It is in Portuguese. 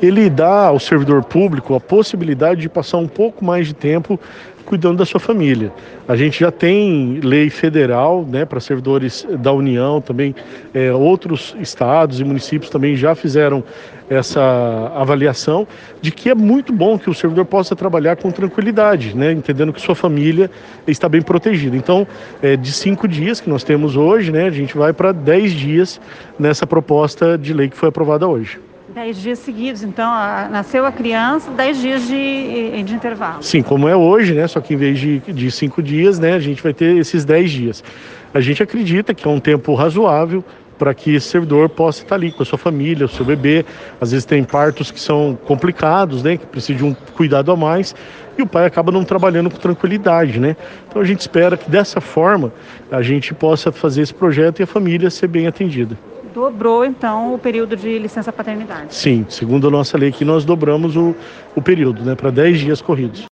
ele dá ao servidor público a possibilidade de passar um pouco mais de tempo cuidando da sua família. A gente já tem lei federal, né, para servidores da União, também outros estados e municípios também já fizeram essa avaliação de que é muito bom que o servidor possa trabalhar com tranquilidade, né, entendendo que sua família está bem protegida. Então, de 5 dias que nós temos hoje, né, a gente vai para 10 dias nessa proposta de lei que foi aprovada hoje. 10 dias seguidos, então nasceu a criança, 10 dias de intervalo. Sim, como é hoje, né? Só que em vez de 5 dias, né? A gente vai ter esses 10 dias. A gente acredita que é um tempo razoável para que esse servidor possa estar ali com a sua família, o seu bebê. Às vezes tem partos que são complicados, né? Que precisam de um cuidado a mais. E o pai acaba não trabalhando com tranquilidade, né? Então a gente espera que dessa forma a gente possa fazer esse projeto e a família ser bem atendida. Dobrou, então, o período de licença paternidade. Sim, segundo a nossa lei aqui, nós dobramos o período, né, para 10 dias corridos.